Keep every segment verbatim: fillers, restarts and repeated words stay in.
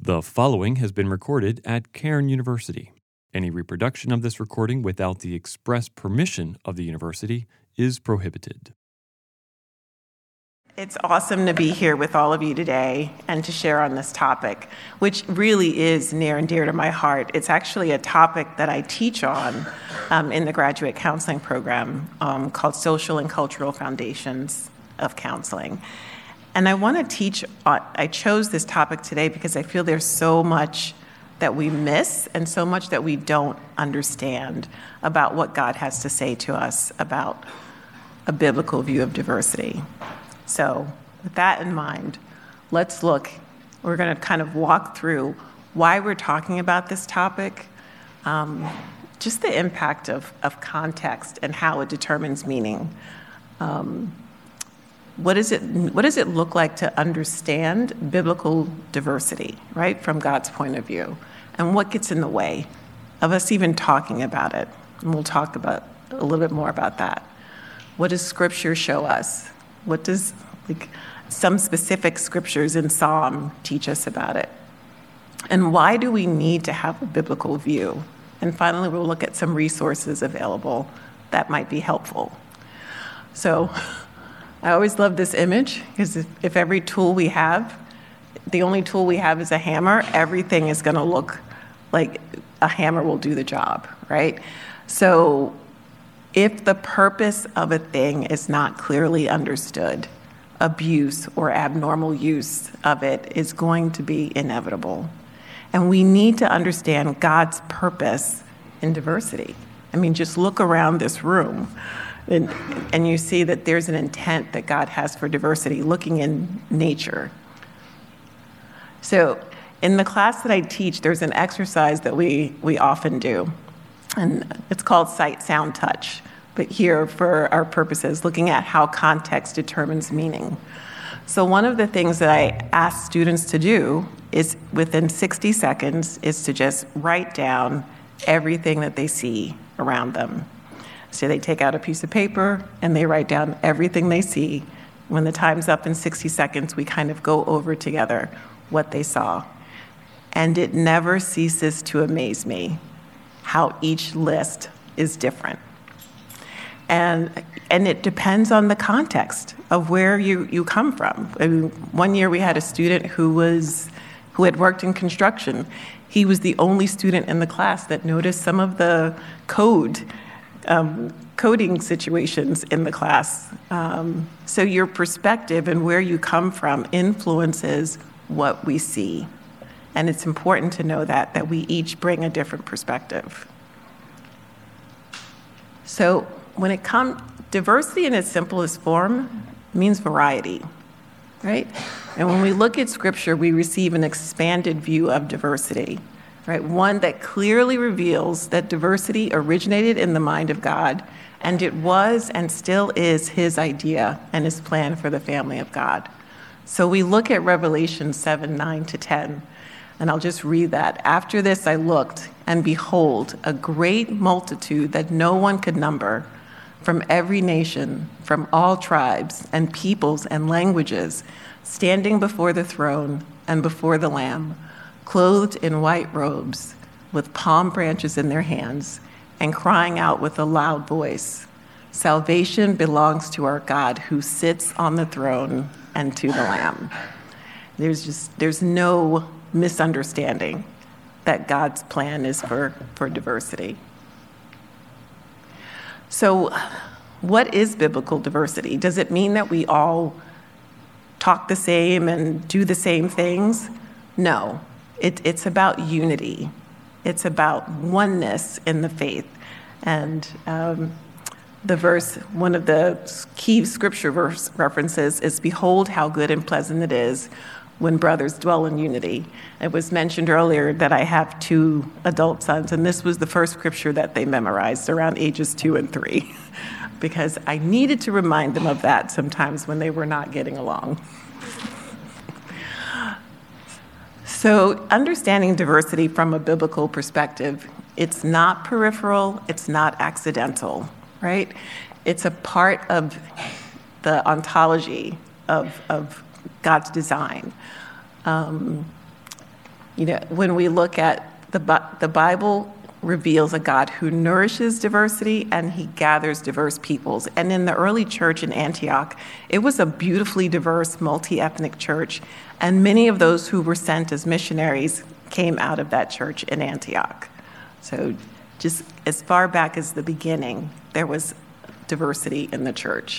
The following has been recorded at Cairn University. Any reproduction of this recording without the express permission of the university is prohibited. It's awesome to be here with all of you today and to share on this topic, which really is near and dear to my heart. It's actually a topic that I teach on um, in the graduate counseling program um, called Social and Cultural Foundations of Counseling. And I want to teach, uh, I chose this topic today because I feel there's so much that we miss and so much that we don't understand about what God has to say to us about a biblical view of diversity. So with that in mind, let's look, we're going to kind of walk through why we're talking about this topic, um, just the impact of, of context and how it determines meaning. Um, what, is it, what does it look like to understand biblical diversity, right, from God's point of view? And what gets in the way of us even talking about it? And we'll talk about a little bit more about that. What does Scripture show us? What does like some specific scriptures in Psalm teach us about it? And why do we need to have a biblical view? And finally, we'll look at some resources available that might be helpful. So I always love this image because if, if every tool we have, the only tool we have is a hammer, everything is going to look like a hammer will do the job, right? So if the purpose of a thing is not clearly understood, abuse or abnormal use of it is going to be inevitable. And we need to understand God's purpose in diversity. I mean, just look around this room and, and you see that there's an intent that God has for diversity, looking in nature. So in the class that I teach, there's an exercise that we, we often do, and it's called Sight, Sound, Touch. But here, for our purposes, looking at how context determines meaning. So one of the things that I ask students to do is within sixty seconds is to just write down everything that they see around them. So they take out a piece of paper and they write down everything they see. When the time's up in sixty seconds, we kind of go over together what they saw. And it never ceases to amaze me how each list is different. And and it depends on the context of where you, you come from. I mean, one year we had a student who was who had worked in construction. He was the only student in the class that noticed some of the code, um, coding situations in the class. Um, so your perspective and where you come from influences what we see. And it's important to know that, that we each bring a different perspective. So when it comes, diversity in its simplest form means variety, right? And when we look at Scripture, we receive an expanded view of diversity, right? One that clearly reveals that diversity originated in the mind of God, and it was and still is His idea and His plan for the family of God. So we look at Revelation seven, nine to ten, and I'll just read that. After this I looked, and behold, a great multitude that no one could number, from every nation, from all tribes and peoples and languages, standing before the throne and before the Lamb, clothed in white robes, with palm branches in their hands, and crying out with a loud voice, "Salvation belongs to our God who sits on the throne and to the Lamb." There's just, there's no misunderstanding that God's plan is for, for diversity. So what is biblical diversity? Does it mean that we all talk the same and do the same things? No, it, it's about unity. It's about oneness in the faith. And um, the verse, one of the key scripture verse references is, "Behold how good and pleasant it is when brothers dwell in unity." It was mentioned earlier that I have two adult sons, and this was the first scripture that they memorized around ages two and three, because I needed to remind them of that sometimes when they were not getting along. So understanding diversity from a biblical perspective, it's not peripheral, it's not accidental, right? It's a part of the ontology of, of God's design. Um, You know, when we look at the, the Bible reveals a God who nourishes diversity and he gathers diverse peoples. And in the early church in Antioch, it was a beautifully diverse, multi-ethnic church. And many of those who were sent as missionaries came out of that church in Antioch. So just as far back as the beginning, there was diversity in the church.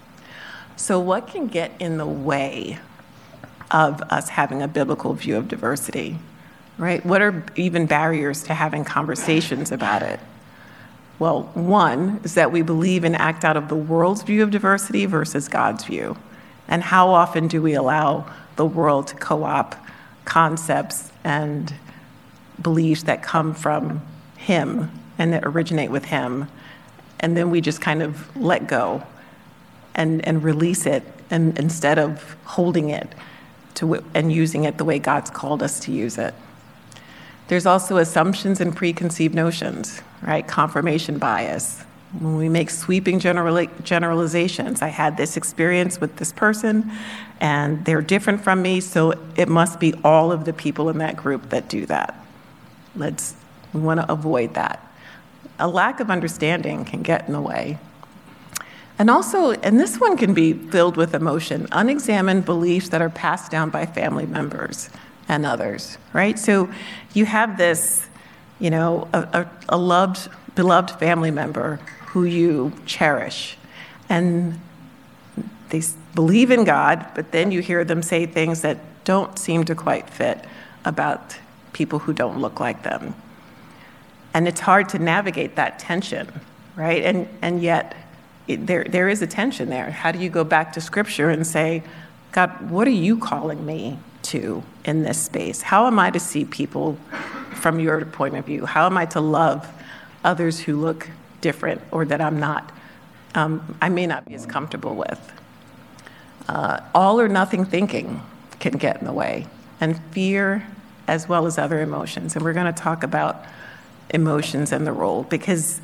So what can get in the way of us having a biblical view of diversity, right? What are even barriers to having conversations about it? Well, one is that we believe and act out of the world's view of diversity versus God's view. And how often do we allow the world to co-opt concepts and beliefs that come from him and that originate with him, and then we just kind of let go and, and release it, and instead of holding it to, and using it the way God's called us to use it. There's also assumptions and preconceived notions, right? Confirmation bias. When we make sweeping general, generalizations, I had this experience with this person, and they're different from me, so it must be all of the people in that group that do that. Let's, we want to avoid that. A lack of understanding can get in the way. And also, and this one can be filled with emotion, unexamined beliefs that are passed down by family members and others, right? So you have this, you know, a, a, a loved, beloved family member who you cherish, and they believe in God, but then you hear them say things that don't seem to quite fit about people who don't look like them. And it's hard to navigate that tension, right? And and yet it, there there is a tension there. How do you go back to Scripture and say, God, what are you calling me to in this space? How am I to see people from your point of view? How am I to love others who look different or that I'm not, um, I may not be as comfortable with? Uh, all or nothing thinking can get in the way, and fear as well as other emotions. And we're going to talk about emotions and the role, because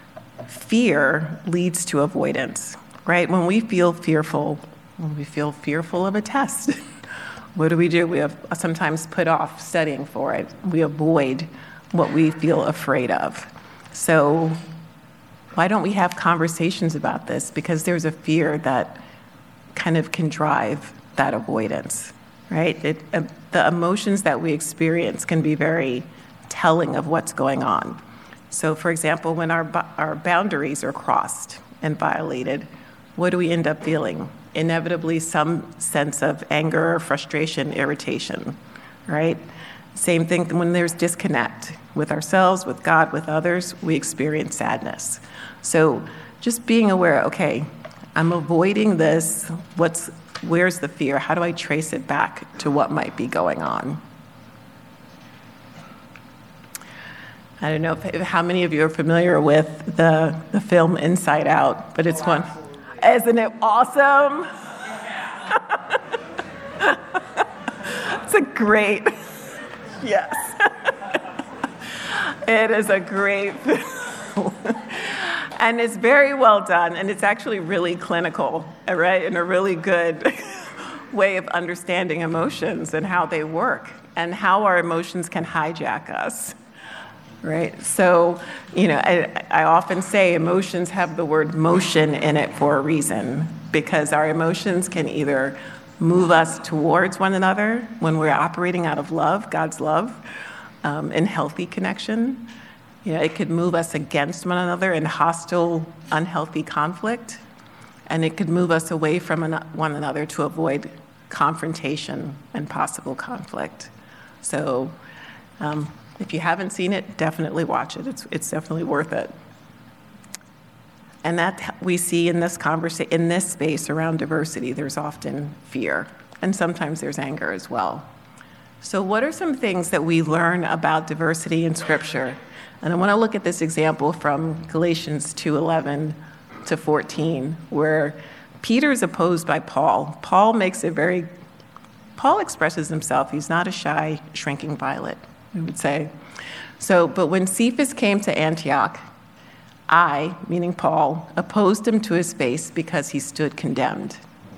fear leads to avoidance, right? When we feel fearful, when we feel fearful of a test, what do we do? We have sometimes put off studying for it. We avoid what we feel afraid of. So why don't we have conversations about this? Because there's a fear that kind of can drive that avoidance, right? It, uh, the emotions that we experience can be very telling of what's going on. So for example, when our our boundaries are crossed and violated, what do we end up feeling? Inevitably some sense of anger, frustration, irritation, right? Same thing when there's disconnect with ourselves, with God, with others, we experience sadness. So just being aware, okay, I'm avoiding this, what's, where's the fear? How do I trace it back to what might be going on? I don't know if, how many of you are familiar with the, the film Inside Out, but it's one. Isn't it awesome? It's a great, yes. It is a great film. And it's very well done, and it's actually really clinical, right? And a really good way of understanding emotions and how they work and how our emotions can hijack us. Right? So, you know, I, I often say emotions have the word motion in it for a reason, because our emotions can either move us towards one another when we're operating out of love, God's love, um, in healthy connection. You know, it could move us against one another in hostile, unhealthy conflict, and it could move us away from an, one another to avoid confrontation and possible conflict. So, um, if you haven't seen it, definitely watch it. It's it's definitely worth it. And that we see in this conversation, in this space around diversity, there's often fear, and sometimes there's anger as well. So what are some things that we learn about diversity in Scripture? And I want to look at this example from Galatians two eleven to fourteen, where Peter is opposed by Paul. Paul makes it very, Paul expresses himself. He's not a shy, shrinking violet, we would say. So, but when Cephas came to Antioch, I, meaning Paul, opposed him to his face because he stood condemned.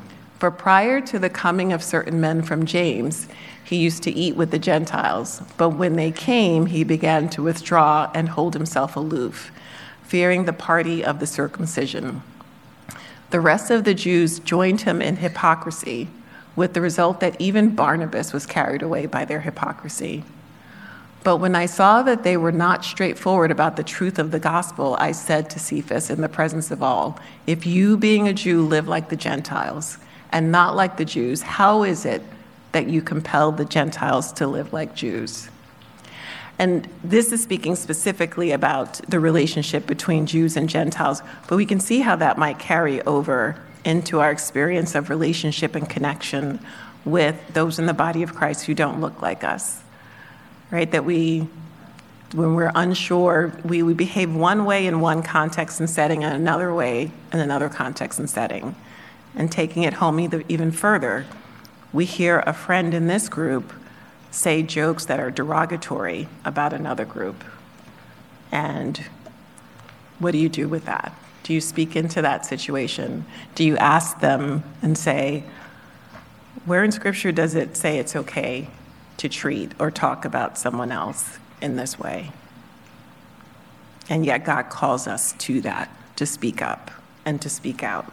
For prior to the coming of certain men from James, he used to eat with the Gentiles, but when they came, he began to withdraw and hold himself aloof, fearing the party of the circumcision. The rest of the Jews joined him in hypocrisy, with the result that even Barnabas was carried away by their hypocrisy. But when I saw that they were not straightforward about the truth of the gospel, I said to Cephas in the presence of all, "If you, being a Jew, live like the Gentiles and not like the Jews, how is it that you compel the Gentiles to live like Jews?" And this is speaking specifically about the relationship between Jews and Gentiles, but we can see how that might carry over into our experience of relationship and connection with those in the body of Christ who don't look like us. Right, that we, when we're unsure, we, we behave one way in one context and setting and another way in another context and setting. And taking it home either, even further, we hear a friend in this group say jokes that are derogatory about another group. And what do you do with that? Do you speak into that situation? Do you ask them and say, where in Scripture does it say it's okay to treat or talk about someone else in this way? And yet God calls us to that, to speak up and to speak out.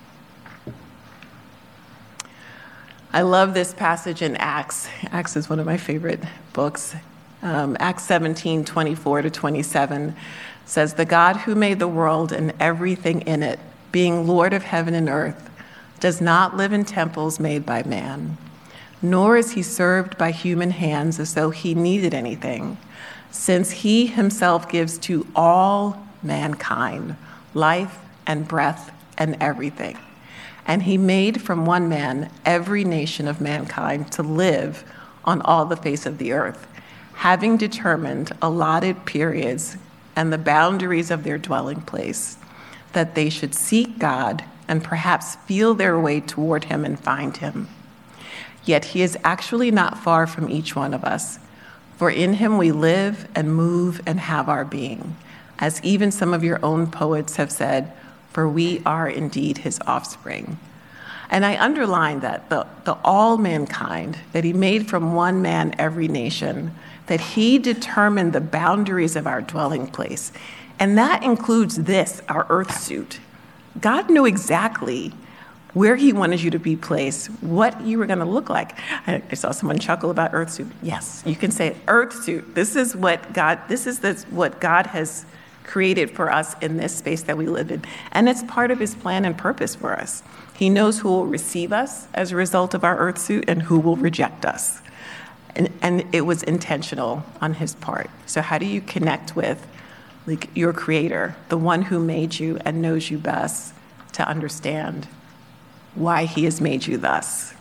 I love this passage in Acts. Acts is one of my favorite books. Um, Acts seventeen, twenty-four to twenty-seven says, "The God who made the world and everything in it, being Lord of heaven and earth, does not live in temples made by man, nor is he served by human hands as though he needed anything, since he himself gives to all mankind life and breath and everything. And he made from one man every nation of mankind to live on all the face of the earth, having determined allotted periods and the boundaries of their dwelling place, that they should seek God and perhaps feel their way toward him and find him. Yet he is actually not far from each one of us, for in him we live and move and have our being, as even some of your own poets have said, for we are indeed his offspring." And I underline that, the, the all mankind, that he made from one man every nation, that he determined the boundaries of our dwelling place. And that includes this, our earth suit. God knew exactly where he wanted you to be placed, what you were going to look like. I, I saw someone chuckle about earth suit. Yes, you can say it, earth suit. This is what God, this is the, what God has created for us in this space that we live in. And it's part of his plan and purpose for us. He knows who will receive us as a result of our earth suit and who will reject us. And, and it was intentional on his part. So how do you connect with like your creator, the one who made you and knows you best, to understand why he has made you thus?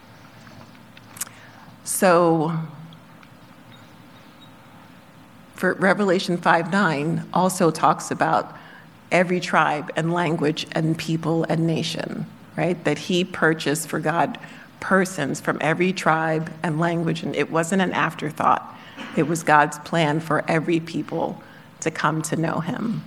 So for Revelation five nine also talks about every tribe and language and people and nation, right? That he purchased for God persons from every tribe and language, and it wasn't an afterthought. It was God's plan for every people to come to know him.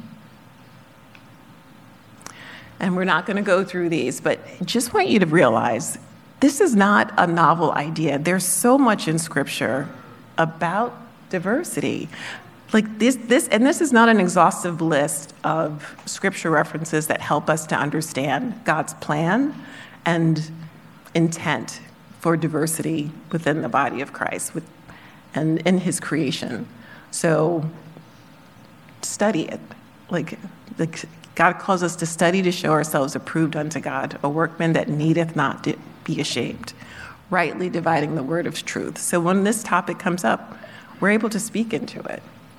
And we're not going to go through these, but I just want you to realize this is not a novel idea. There's so much in Scripture about diversity. Like this, this, and this is not an exhaustive list of Scripture references that help us to understand God's plan and intent for diversity within the body of Christ with, and in his creation. So study it. Like, like God calls us to study to show ourselves approved unto God, a workman that needeth not be ashamed, rightly dividing the word of truth. So when this topic comes up, we're able to speak into it.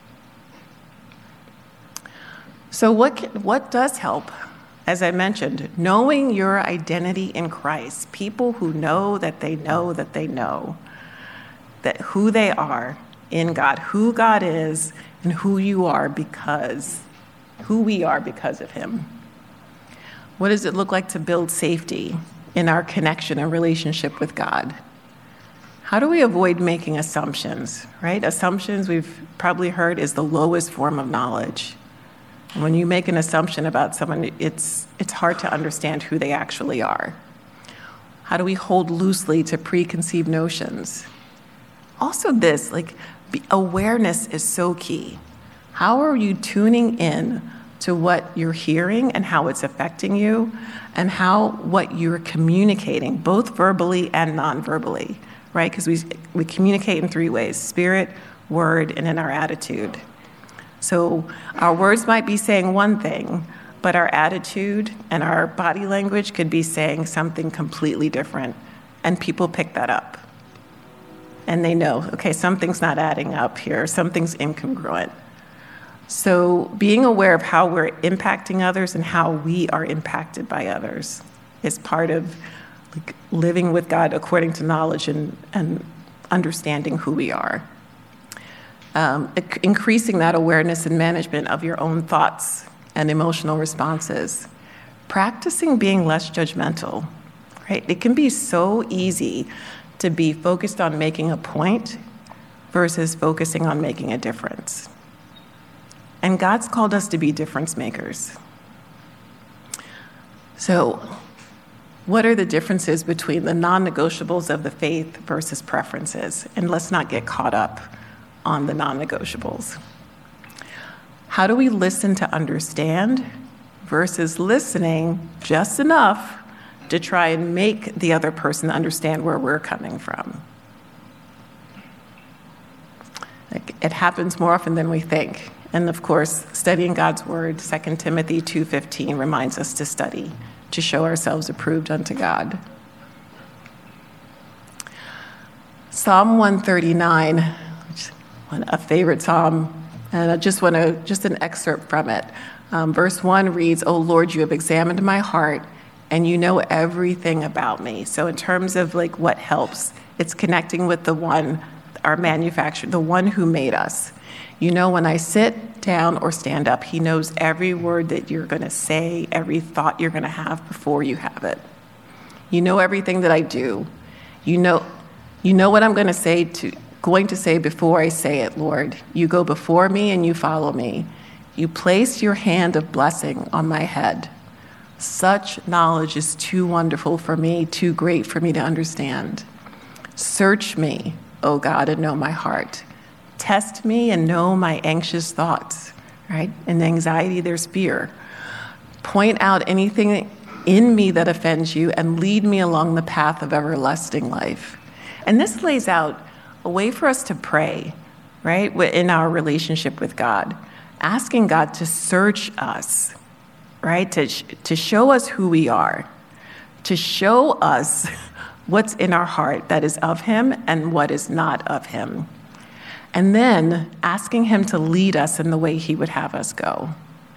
So what can, what does help? As I mentioned, knowing your identity in Christ, people who know that they know that they know that who they are in God, who God is, and who you are because, who we are because of him. What does it look like to build safety in our connection and relationship with God? How do we avoid making assumptions, right? Assumptions, we've probably heard, is the lowest form of knowledge. When you make an assumption about someone, it's it's hard to understand who they actually are. How do we hold loosely to preconceived notions? Also this, like, be, awareness is so key. How are you tuning in to what you're hearing and how it's affecting you, and how what you're communicating, both verbally and non-verbally, right? Because we, we communicate in three ways: spirit, word, and in our attitude. So our words might be saying one thing, but our attitude and our body language could be saying something completely different, and people pick that up. And they know, okay, something's not adding up here, something's incongruent. So being aware of how we're impacting others and how we are impacted by others is part of, like, living with God according to knowledge and, and understanding who we are. Um, increasing that awareness and management of your own thoughts and emotional responses. Practicing being less judgmental, right? It can be so easy to be focused on making a point versus focusing on making a difference. And God's called us to be difference makers. So, what are the differences between the non-negotiables of the faith versus preferences? And let's not get caught up on the non-negotiables. How do we listen to understand versus listening just enough to try and make the other person understand where we're coming from? Like, it happens more often than we think. And of course, studying God's word, Second Timothy two fifteen reminds us to study, to show ourselves approved unto God. Psalm one thirty-nine, which is a favorite psalm, and I just want to, just an excerpt from it. Um, verse one reads, "O Lord, you have examined my heart, and you know everything about me." So in terms of like what helps, it's connecting with the one, our manufacturer, the one who made us. You know when I sit down or stand up, he knows every word that you're going to say, every thought you're going to have before you have it. You know everything that I do. You know, you know what I'm going to say to, going to say before I say it, Lord. You go before me and you follow me. You place your hand of blessing on my head. Such knowledge is too wonderful for me, too great for me to understand. Search me, O God, and know my heart. Test me and know my anxious thoughts, right? In anxiety, there's fear. Point out anything in me that offends you and lead me along the path of everlasting life. And this lays out a way for us to pray, right? In our relationship with God, asking God to search us, right? To, to show us who we are, to show us what's in our heart that is of him and what is not of him. And then asking him to lead us in the way he would have us go.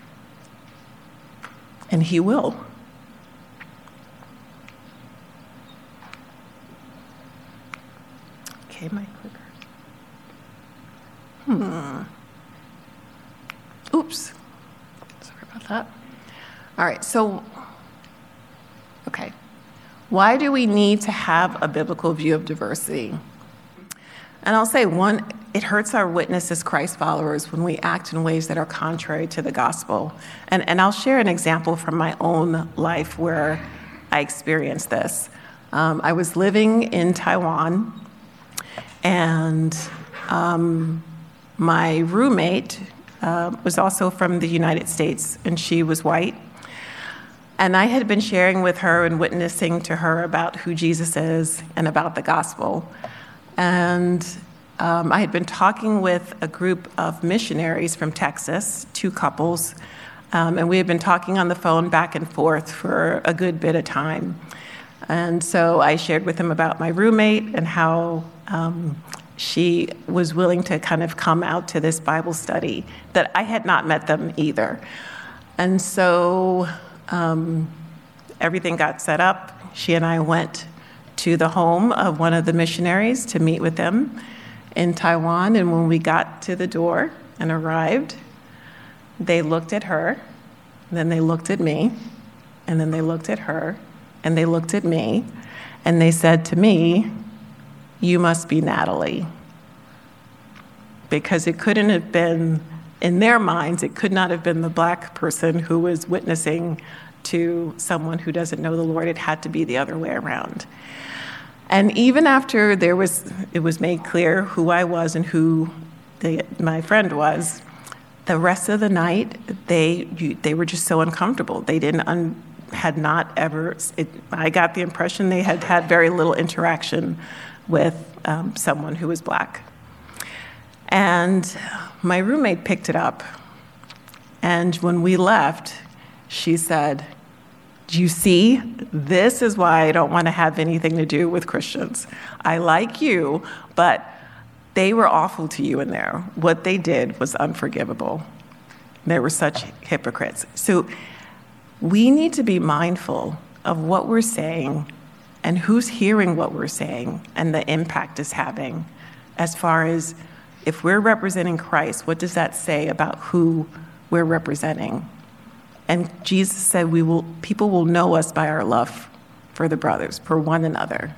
And he will. Okay, my clicker. Hmm. Oops. Sorry about that. All right, so, okay. Why do we need to have a biblical view of diversity? And I'll say, one, it hurts our witness as Christ followers when we act in ways that are contrary to the gospel. And, and I'll share an example from my own life where I experienced this. Um, I was living in Taiwan, and um, my roommate uh, was also from the United States, and she was white. And I had been sharing with her and witnessing to her about who Jesus is and about the gospel. And um, I had been talking with a group of missionaries from Texas, two couples, um, and we had been talking on the phone back and forth for a good bit of time. And so I shared with them about my roommate and how um, she was willing to kind of come out to this Bible study, that I had not met them either. And so um, everything got set up. She and I went to the home of one of the missionaries to meet with them in Taiwan. And when we got to the door and arrived, they looked at her, then they looked at me, and then they looked at her, and they looked at me, and they said to me, "You must be Natalie." Because it couldn't have been, in their minds, it could not have been the black person who was witnessing to someone who doesn't know the Lord. It had to be the other way around. And even after there was, it was made clear who I was and who the, my friend was, the rest of the night, they they were just so uncomfortable. They didn't un, had not ever, it, I got the impression they had had very little interaction with um, someone who was Black. And my roommate picked it up. And when we left, she said, "Do you see? This is why I don't want to have anything to do with Christians. I like you, but they were awful to you in there. What they did was unforgivable. They were such hypocrites." So we need to be mindful of what we're saying and who's hearing what we're saying and the impact it's having. As far as if we're representing Christ, what does that say about who we're representing? And Jesus said, "We will. People will know us by our love for the brothers, for one another."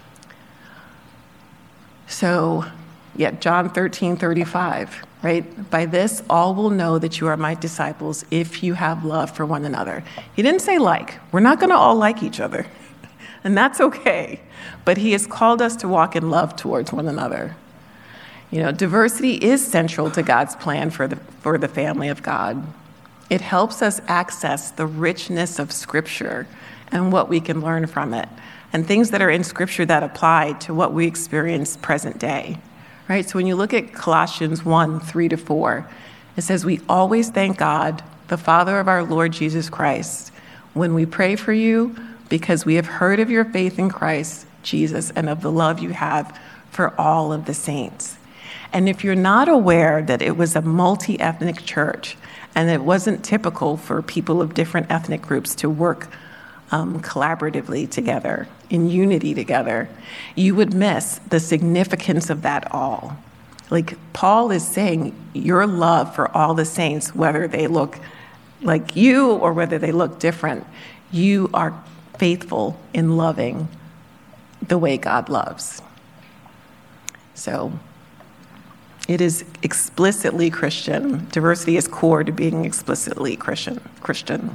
So, yeah, John thirteen thirty-five, right? "By this, all will know that you are my disciples if you have love for one another." He didn't say like. We're not going to all like each other, and that's okay. But he has called us to walk in love towards one another. You know, diversity is central to God's plan for the for the family of God. It helps us access the richness of Scripture and what we can learn from it, and things that are in Scripture that apply to what we experience present day, right? So when you look at Colossians one, three to four, it says, "We always thank God, the Father of our Lord Jesus Christ, when we pray for you, because we have heard of your faith in Christ Jesus and of the love you have for all of the saints." And if you're not aware that it was a multi-ethnic church, and it wasn't typical for people of different ethnic groups to work um, collaboratively together, in unity together, you would miss the significance of that all. Like Paul is saying, your love for all the saints, whether they look like you or whether they look different, you are faithful in loving the way God loves. So it is explicitly Christian. Diversity is core to being explicitly Christian. Christian.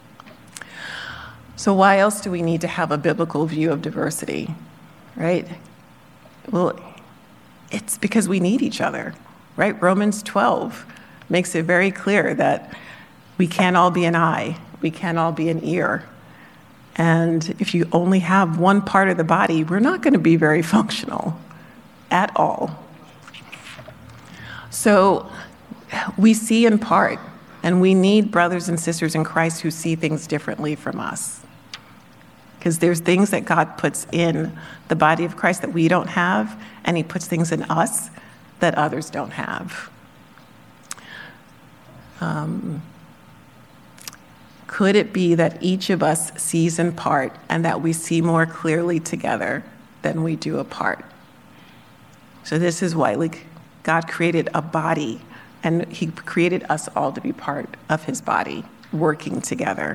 So why else do we need to have a biblical view of diversity, right? Well, it's because we need each other, right? Romans twelve makes it very clear that we can't all be an eye, we can't all be an ear. And if you only have one part of the body, we're not going to be very functional at all. So we see in part, and we need brothers and sisters in Christ who see things differently from us. Because there's things that God puts in the body of Christ that we don't have, and he puts things in us that others don't have. Um, could it be that each of us sees in part and that we see more clearly together than we do apart? So this is why, like, God created a body, and he created us all to be part of his body, working together.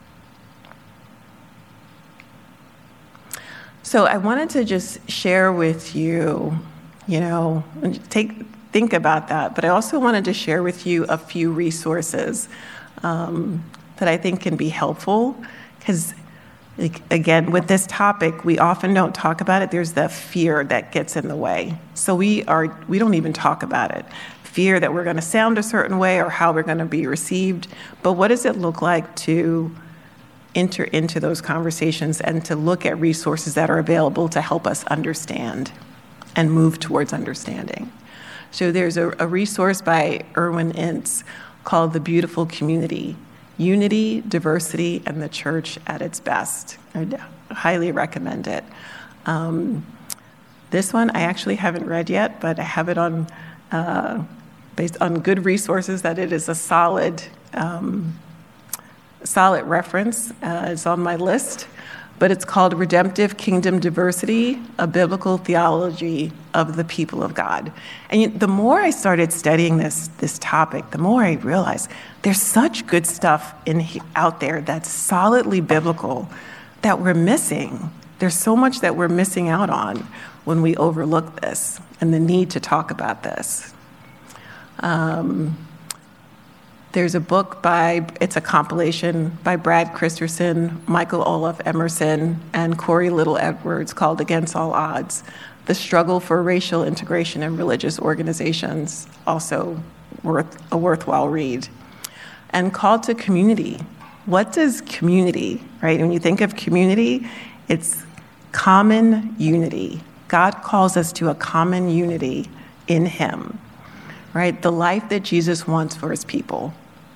So I wanted to just share with you, you know, take think about that, but I also wanted to share with you a few resources um, that I think can be helpful, because Like, again, with this topic, we often don't talk about it. There's the fear that gets in the way. So we are we don't even talk about it. Fear that we're going to sound a certain way or how we're going to be received. But what does it look like to enter into those conversations and to look at resources that are available to help us understand and move towards understanding? So there's a, a resource by Erwin Ince called The Beautiful Community: Unity, Diversity, and the Church at its Best. I highly recommend it. Um, this one I actually haven't read yet, but I have it on, uh, based on good resources, that it is a solid, um, solid reference. Uh, it's on my list, but it's called Redemptive Kingdom Diversity, A Biblical Theology of the People of God. And the more I started studying this, this topic, the more I realized there's such good stuff in out there that's solidly biblical that we're missing. There's so much that we're missing out on when we overlook this and the need to talk about this. Um, There's a book by, it's a compilation by Brad Christerson, Michael Olaf Emerson, and Corey Little Edwards called Against All Odds, The Struggle for Racial Integration in Religious Organizations, also worth a worthwhile read. And Call to Community. What does community, right? When you think of community, it's common unity. God calls us to a common unity in Him, right? The life that Jesus wants for His people.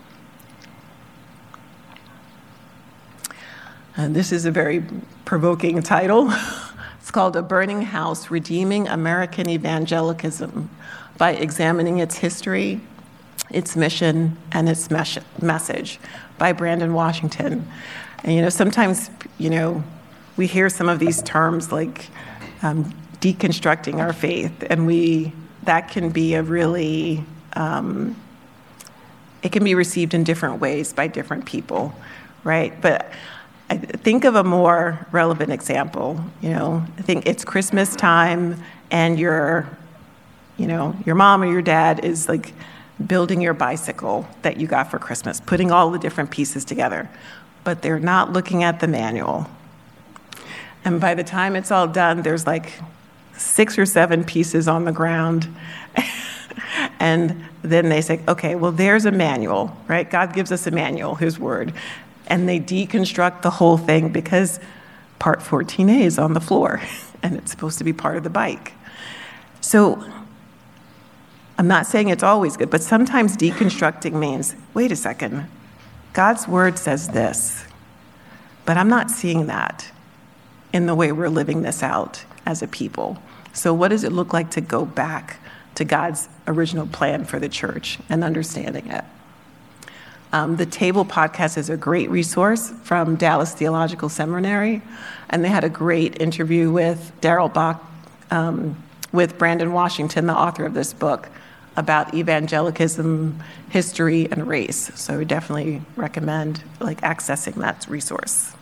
And this is a very provoking title. It's called A Burning House, Redeeming American Evangelicalism by Examining Its History, Its Mission, and Its mes- Message by Brandon Washington. And, you know, sometimes, you know, we hear some of these terms like um, deconstructing our faith, and we, that can be a really, um, it can be received in different ways by different people, right? But I think of a more relevant example. You know, I think it's Christmas time, and your, you know, your mom or your dad is like building your bicycle that you got for Christmas, putting all the different pieces together, but they're not looking at the manual. And by the time it's all done, there's like six or seven pieces on the ground. And then they say, okay, well, there's a manual, right? God gives us a manual, His word. And they deconstruct the whole thing because part fourteen A is on the floor, and it's supposed to be part of the bike. So I'm not saying it's always good, but sometimes deconstructing means, wait a second, God's word says this, but I'm not seeing that in the way we're living this out as a people. So what does it look like to go back to God's original plan for the church and understanding it? Um, the Table podcast is a great resource from Dallas Theological Seminary, and they had a great interview with Darrell Bach, um, with Brandon Washington, the author of this book, about evangelicism, history, and race. So we definitely recommend like accessing that resource.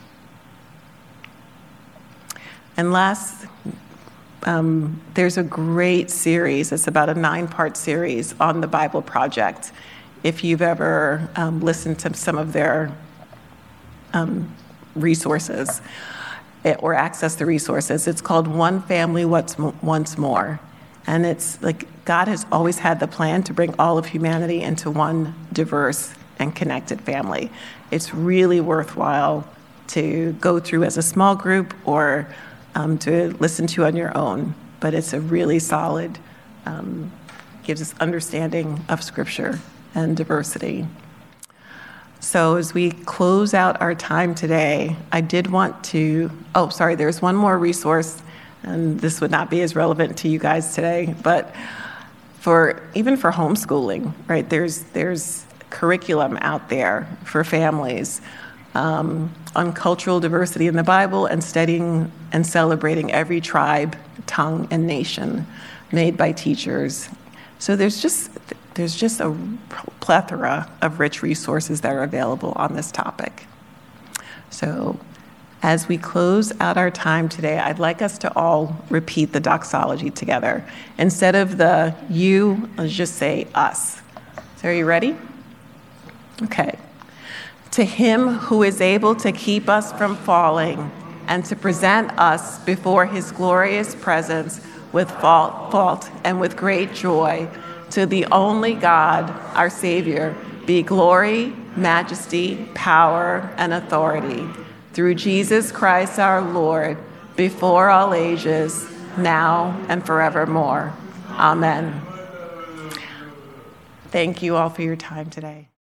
And last, um, there's a great series. It's about a nine-part series on the Bible Project. If you've ever um, listened to some of their um, resources or access the resources, it's called One Family Once More. And it's like God has always had the plan to bring all of humanity into one diverse and connected family. It's really worthwhile to go through as a small group or um, to listen to on your own. But it's a really solid, um, gives us understanding of Scripture and diversity. So as we close out our time today, I did want to, oh, sorry, there's one more resource, and this would not be as relevant to you guys today, but for even for homeschooling, right, there's there's curriculum out there for families um, on cultural diversity in the Bible and studying and celebrating every tribe, tongue, and nation made by teachers. So there's just there's just a plethora of rich resources that are available on this topic. So as we close out our time today, I'd like us to all repeat the doxology together. Instead of the you, let's just say us. So are you ready? Okay. To Him who is able to keep us from falling and to present us before His glorious presence with fault, fault and with great joy, to the only God, our Savior, be glory, majesty, power, and authority, through Jesus Christ our Lord, before all ages, now and forevermore. Amen. Thank you all for your time today.